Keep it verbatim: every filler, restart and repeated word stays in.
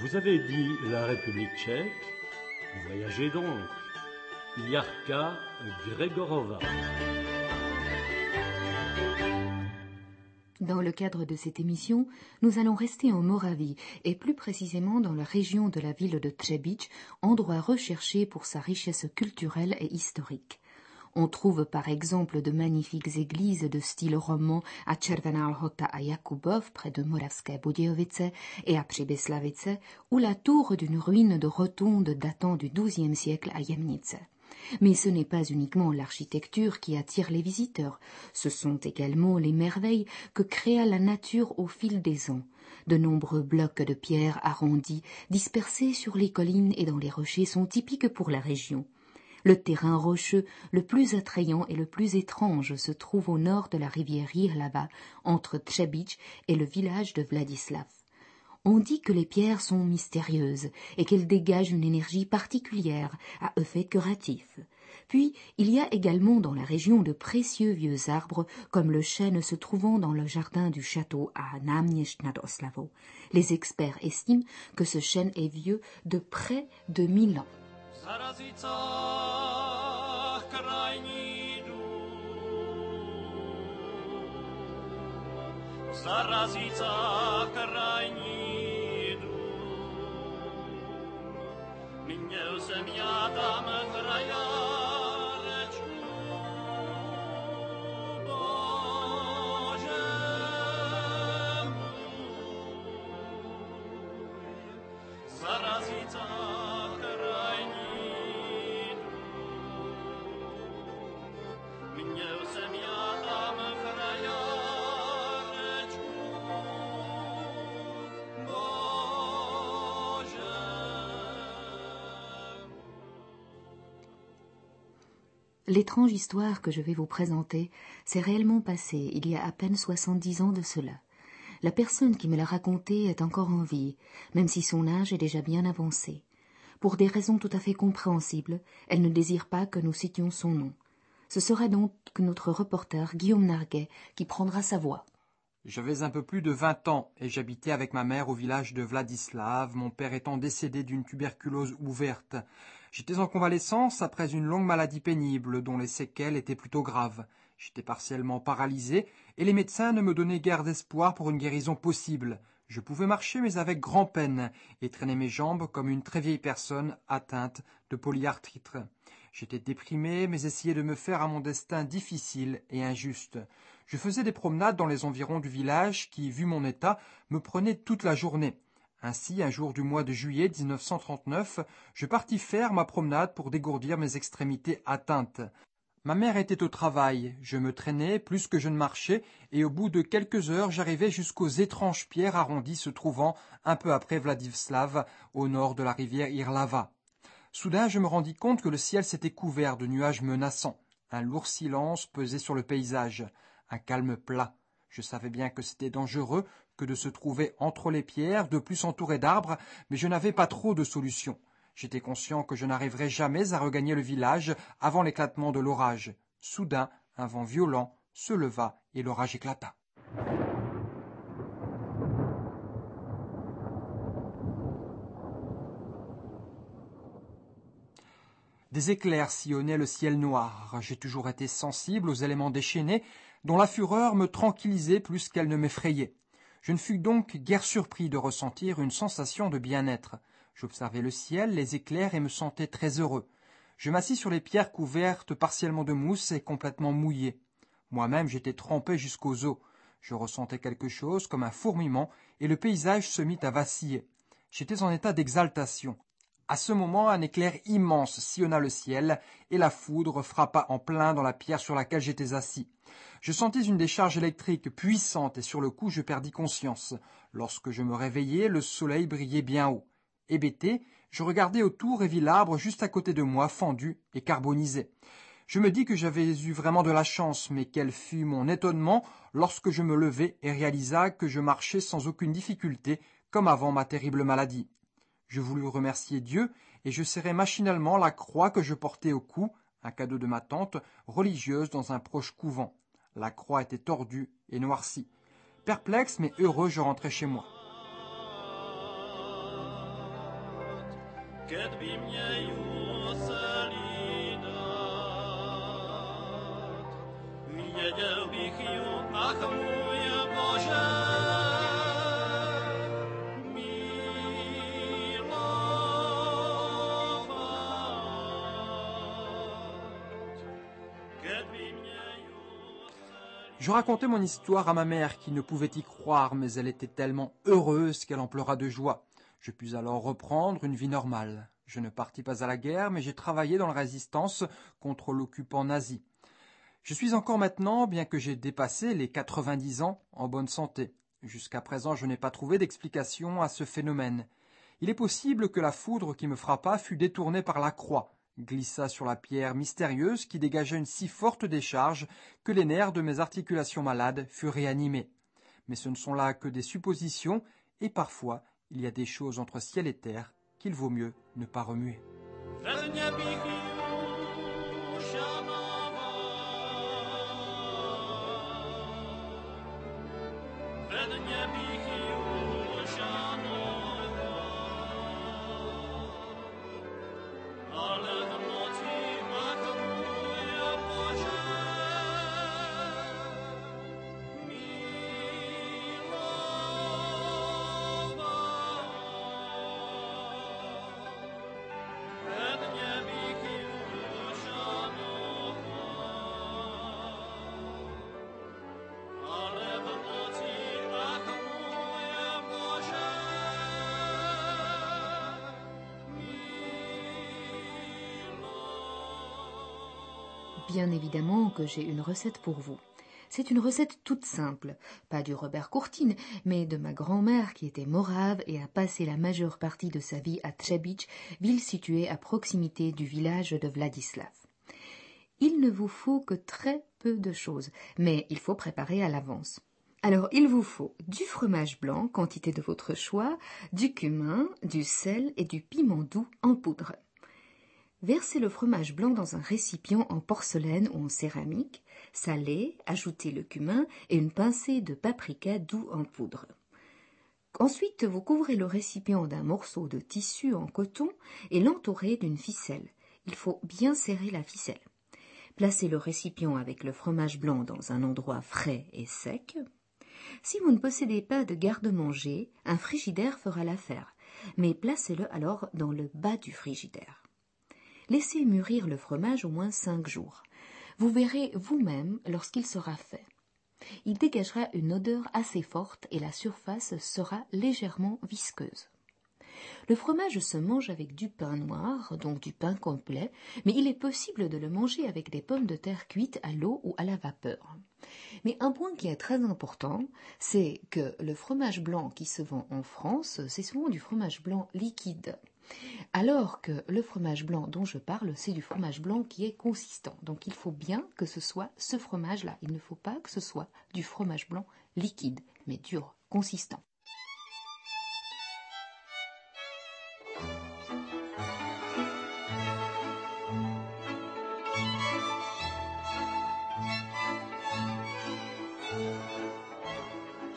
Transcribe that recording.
Vous avez dit la République tchèque, voyagez donc. Yarka Grégorova. Dans le cadre de cette émission, nous allons rester en Moravie et plus précisément dans la région de la ville de Třebíč, endroit recherché pour sa richesse culturelle et historique. On trouve par exemple de magnifiques églises de style roman à Červená Lhota à Jakubov, près de Moravské Budějovice, et à Přibyslavice, ou la tour d'une ruine de rotonde datant du douzième siècle à Jemnice. Mais ce n'est pas uniquement l'architecture qui attire les visiteurs, ce sont également les merveilles que créa la nature au fil des ans. De nombreux blocs de pierre arrondis, dispersés sur les collines et dans les rochers, sont typiques pour la région. Le terrain rocheux le plus attrayant et le plus étrange se trouve au nord de la rivière Jihlava, entre Třebíč et le village de Vladislav. On dit que les pierres sont mystérieuses et qu'elles dégagent une énergie particulière à effet curatif. Puis, il y a également dans la région de précieux vieux arbres, comme le chêne se trouvant dans le jardin du château à Náměšť nad Oslavou. Les experts estiment que ce chêne est vieux de près de mille ans. Měl jsem já tam krajárečku, Bože můj, Zarazica krajní dům. Měl jsem já tam krajárečku, Bože. L'étrange histoire que je vais vous présenter s'est réellement passée il y a à peine soixante-dix ans de cela. La personne qui me l'a racontée est encore en vie, même si son âge est déjà bien avancé. Pour des raisons tout à fait compréhensibles, elle ne désire pas que nous citions son nom. Ce sera donc notre reporter Guillaume Narguet qui prendra sa voix. J'avais un peu plus de vingt ans et j'habitais avec ma mère au village de Vladislav, mon père étant décédé d'une tuberculose ouverte. J'étais en convalescence après une longue maladie pénible dont les séquelles étaient plutôt graves. J'étais partiellement paralysé et les médecins ne me donnaient guère d'espoir pour une guérison possible. Je pouvais marcher mais avec grand-peine et traîner mes jambes comme une très vieille personne atteinte de polyarthrite. J'étais déprimé mais essayais de me faire à mon destin difficile et injuste. Je faisais des promenades dans les environs du village qui, vu mon état, me prenaient toute la journée. Ainsi, un jour du mois de juillet dix-neuf cent trente-neuf, je partis faire ma promenade pour dégourdir mes extrémités atteintes. Ma mère était au travail, je me traînais plus que je ne marchais, et au bout de quelques heures, j'arrivais jusqu'aux étranges pierres arrondies se trouvant un peu après Vladislav, au nord de la rivière Jihlava. Soudain, je me rendis compte que le ciel s'était couvert de nuages menaçants. Un lourd silence pesait sur le paysage, un calme plat. Je savais bien que c'était dangereux que de se trouver entre les pierres, de plus entouré d'arbres, mais je n'avais pas trop de solution. J'étais conscient que je n'arriverais jamais à regagner le village avant l'éclatement de l'orage. Soudain, un vent violent se leva et l'orage éclata. Des éclairs sillonnaient le ciel noir. J'ai toujours été sensible aux éléments déchaînés, dont la fureur me tranquillisait plus qu'elle ne m'effrayait. Je ne fus donc guère surpris de ressentir une sensation de bien-être. J'observais le ciel, les éclairs et me sentais très heureux. Je m'assis sur les pierres couvertes partiellement de mousse et complètement mouillées. Moi-même, j'étais trempé jusqu'aux os. Je ressentais quelque chose comme un fourmillement et le paysage se mit à vaciller. J'étais en état d'exaltation. À ce moment, un éclair immense sillonna le ciel et la foudre frappa en plein dans la pierre sur laquelle j'étais assis. Je sentis une décharge électrique puissante et sur le coup je perdis conscience. Lorsque je me réveillai, le soleil brillait bien haut. Hébété, je regardai autour et vis l'arbre juste à côté de moi fendu et carbonisé. Je me dis que j'avais eu vraiment de la chance, mais quel fut mon étonnement lorsque je me levai et réalisa que je marchais sans aucune difficulté comme avant ma terrible maladie. Je voulus remercier Dieu et je serrai machinalement la croix que je portais au cou, un cadeau de ma tante, religieuse dans un proche couvent. La croix était tordue et noircie. Perplexe mais heureux, je rentrai chez moi. kedby mnie uselidat. Wiedział bych ją, ach mój Boże, Je racontais mon histoire à ma mère qui ne pouvait y croire, mais elle était tellement heureuse qu'elle en pleura de joie. Je pus alors reprendre une vie normale. Je ne partis pas à la guerre, mais j'ai travaillé dans la résistance contre l'occupant nazi. Je suis encore maintenant, bien que j'ai dépassé les quatre-vingt-dix ans, en bonne santé. Jusqu'à présent, je n'ai pas trouvé d'explication à ce phénomène. Il est possible que la foudre qui me frappa fût détournée par la croix, glissa sur la pierre mystérieuse qui dégageait une si forte décharge que les nerfs de mes articulations malades furent réanimés. Mais ce ne sont là que des suppositions, et parfois il y a des choses entre ciel et terre qu'il vaut mieux ne pas remuer. Bien évidemment que j'ai une recette pour vous. C'est une recette toute simple, pas du Robert Courtine, mais de ma grand-mère qui était morave et a passé la majeure partie de sa vie à Třebíč, ville située à proximité du village de Vladislav. Il ne vous faut que très peu de choses, mais il faut préparer à l'avance. Alors, il vous faut du fromage blanc, quantité de votre choix, du cumin, du sel et du piment doux en poudre. Versez le fromage blanc dans un récipient en porcelaine ou en céramique, salez, ajoutez le cumin et une pincée de paprika doux en poudre. Ensuite, vous couvrez le récipient d'un morceau de tissu en coton et l'entourez d'une ficelle. Il faut bien serrer la ficelle. Placez le récipient avec le fromage blanc dans un endroit frais et sec. Si vous ne possédez pas de garde-manger, un frigidaire fera l'affaire, mais placez-le alors dans le bas du frigidaire. Laissez mûrir le fromage au moins cinq jours. Vous verrez vous-même lorsqu'il sera fait. Il dégagera une odeur assez forte et la surface sera légèrement visqueuse. Le fromage se mange avec du pain noir, donc du pain complet, mais il est possible de le manger avec des pommes de terre cuites à l'eau ou à la vapeur. Mais un point qui est très important, c'est que le fromage blanc qui se vend en France, c'est souvent du fromage blanc liquide. Alors que le fromage blanc dont je parle, c'est du fromage blanc qui est consistant. Donc il faut bien que ce soit ce fromage-là. Il ne faut pas que ce soit du fromage blanc liquide, mais dur, consistant.